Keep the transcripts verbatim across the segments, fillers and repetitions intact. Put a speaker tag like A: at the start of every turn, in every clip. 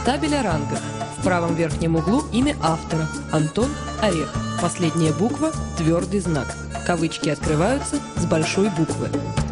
A: Табель о рангах. В правом верхнем углу имя автора – Антон Орех. Последняя буква – твердый знак. Кавычки открываются с большой буквы.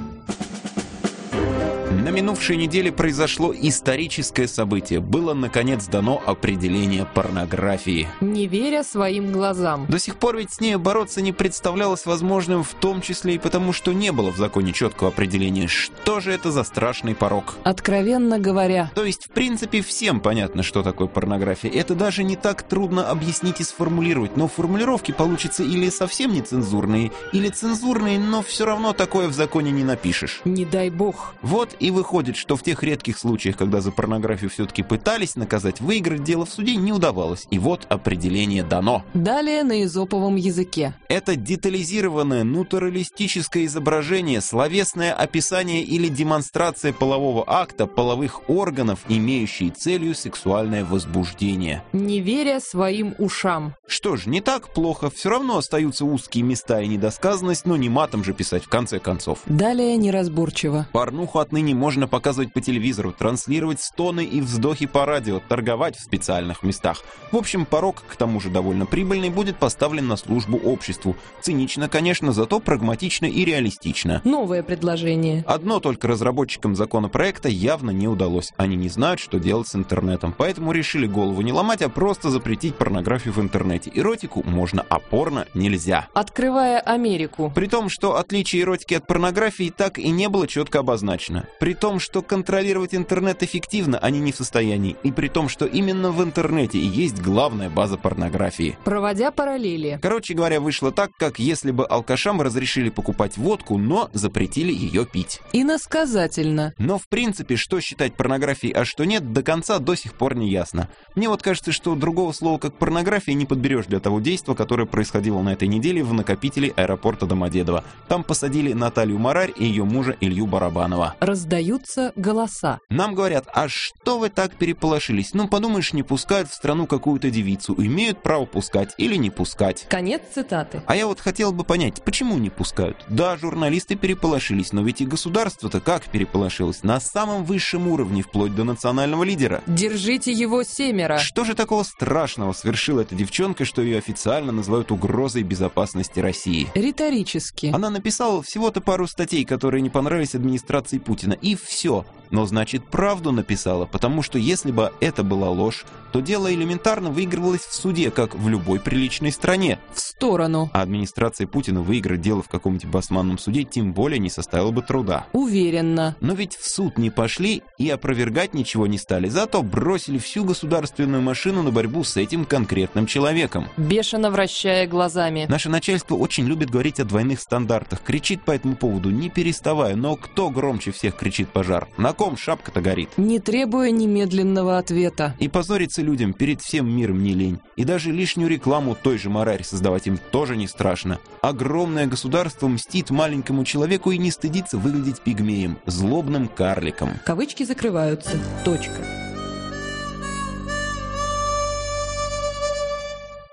B: На минувшей неделе произошло историческое событие. Было, наконец, дано определение порнографии.
A: Не веря своим глазам.
B: До сих пор ведь с ней бороться не представлялось возможным, в том числе и потому, что не было в законе четкого определения, что же это за страшный порок.
A: Откровенно говоря.
B: То есть, в принципе, всем понятно, что такое порнография. Это даже не так трудно объяснить и сформулировать, но формулировки получатся или совсем нецензурные, или цензурные, но все равно такое в законе не напишешь.
A: Не дай бог.
B: Вот и выходит, что в тех редких случаях, когда за порнографию все-таки пытались наказать, выиграть дело в суде не удавалось. И вот определение дано.
A: Далее на эзоповом языке.
B: Это детализированное натуралистическое изображение, словесное описание или демонстрация полового акта, половых органов, имеющие целью сексуальное возбуждение.
A: Не веря своим ушам.
B: Что ж, не так плохо, все равно остаются узкие места и недосказанность, но не матом же писать в конце концов.
A: Далее неразборчиво.
B: Порнуху отныне можно показывать по телевизору, транслировать стоны и вздохи по радио, торговать в специальных местах. В общем, порок, к тому же довольно прибыльный, будет поставлен на службу обществу. Цинично, конечно, зато прагматично и реалистично.
A: Новое предложение.
B: Одно только разработчикам законопроекта явно не удалось. Они не знают, что делать с интернетом, поэтому решили голову не ломать, а просто запретить порнографию в интернете. Эротику можно, а порно нельзя.
A: Открывая Америку.
B: При том, что отличие эротики от порнографии так и не было четко обозначено. При том, что контролировать интернет эффективно они не в состоянии. И при том, что именно в интернете и есть главная база порнографии.
A: Проводя параллели.
B: Короче говоря, вышло так, как если бы алкашам разрешили покупать водку, но запретили ее пить.
A: Иносказательно.
B: Но в принципе, что считать порнографией, а что нет, до конца до сих пор не ясно. Мне вот кажется, что другого слова, как порнография, не подберешь для того действия, которое происходило на этой неделе в накопителе аэропорта Домодедово. Там посадили Наталью Марарь и ее мужа Илью Барабанова.
A: Раздаются голоса.
B: Нам говорят, а что вы так переполошились? Ну, подумаешь, не пускают в страну какую-то девицу. Имеют право пускать или не пускать.
A: Конец цитаты.
B: А я вот хотел бы понять, почему не пускают? Да, журналисты переполошились, но ведь и государство-то как переполошилось? На самом высшем уровне, вплоть до национального лидера.
A: Держите его семеро.
B: Что же такого страшного совершила эта девчонка, что ее официально называют угрозой безопасности России?
A: Риторически.
B: Она написала всего-то пару статей, которые не понравились администрации Путина, и все. Но значит, правду написала, потому что если бы это была ложь, то дело элементарно выигрывалось в суде, как в любой приличной стране.
A: В сторону.
B: А администрация Путина выиграть дело в каком-нибудь басманном суде тем более не составило бы труда.
A: Уверенно.
B: Но ведь в суд не пошли и опровергать ничего не стали, зато бросили всю государственную машину на борьбу с этим конкретным человеком.
A: Бешено вращая глазами.
B: Наше начальство очень любит говорить о двойных стандартах, кричит по этому поводу, не переставая, но кто громче всех кричит пожар? На ком шапка-то горит?
A: Не требуя немедленного ответа.
B: И позориться людям перед всем миром не лень. И даже лишнюю рекламу той же Марарь создавать им тоже не страшно. Огромное государство мстит маленькому человеку и не стыдится выглядеть пигмеем, злобным карликом.
A: Кавычки закрываются. Точка.